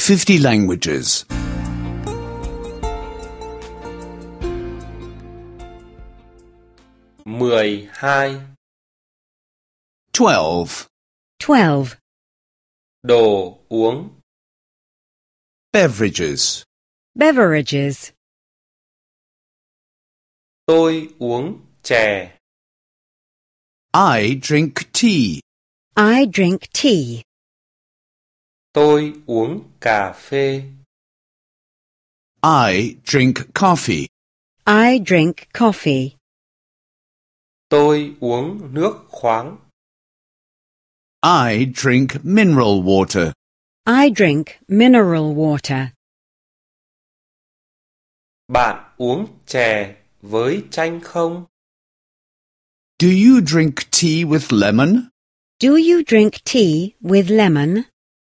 50 languages. 12. 12. 12. Đồ uống. Beverages. Beverages. Tôi uống chè. I drink tea. I drink tea. Tôi uống cà phê. I drink coffee. I drink coffee. Tôi uống nước khoáng. I drink mineral water. I drink mineral water. Bạn uống chè với chanh không? Do you drink tea with lemon? Do you drink tea with lemon?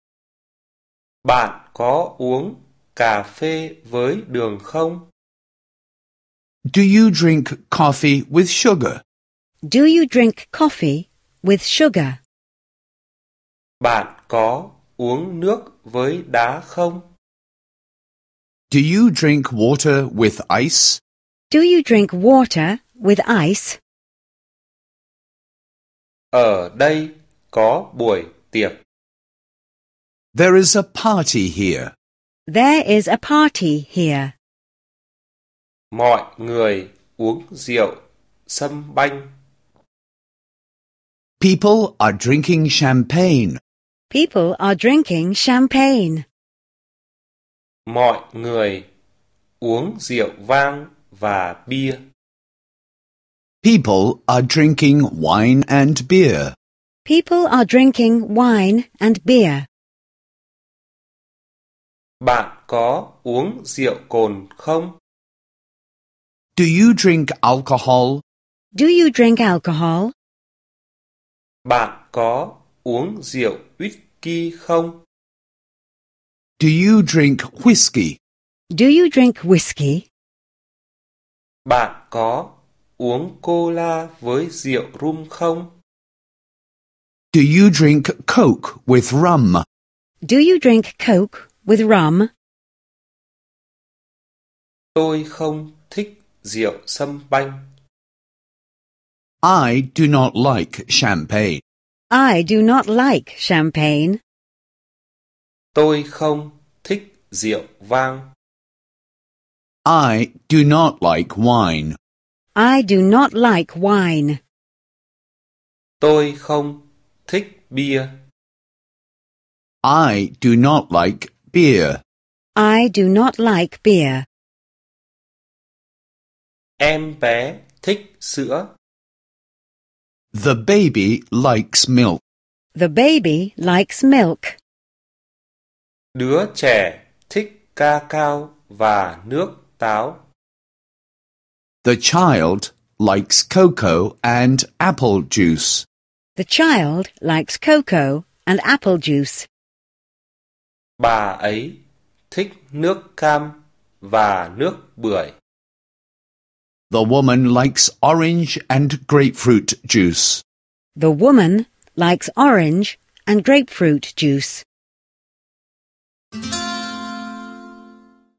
Bạn có uống cà phê với đường không? Do you drink coffee with sugar? Do you drink coffee with sugar? Bạn có uống nước với đá không? Do you drink water with ice? Do you drink water with ice? Ở đây có buổi tiệc. There is a party here. There is a party here. Mọi người uống rượu sâm banh. People are drinking champagne. People are drinking champagne. Mọi người uống rượu vang và bia. People are drinking wine and beer. People are drinking wine and beer. Bạn có uống rượu cồn không? Do you drink alcohol? Do you drink alcohol? Bạn có uống rượu whisky không? Do you drink whiskey? Do you drink whiskey? Bạn có uống cola với rượu rum không? Do you drink Coke with rum? Do you drink Coke with rum? Tôi không thích rượu sâm banh. I do not like champagne. I do not like champagne. Tôi không thích rượu vang. I do not like wine. I do not like wine. Tôi không thích bia. I do not like beer. I do not like beer. Em bé thích sữa. The baby likes milk. The baby likes milk. Đứa trẻ thích ca cao và nước táo. The child likes cocoa and apple juice. The child likes cocoa and apple juice. Bà ấy thích nước cam và nước bưởi. The woman likes orange and grapefruit juice. The woman likes orange and grapefruit juice.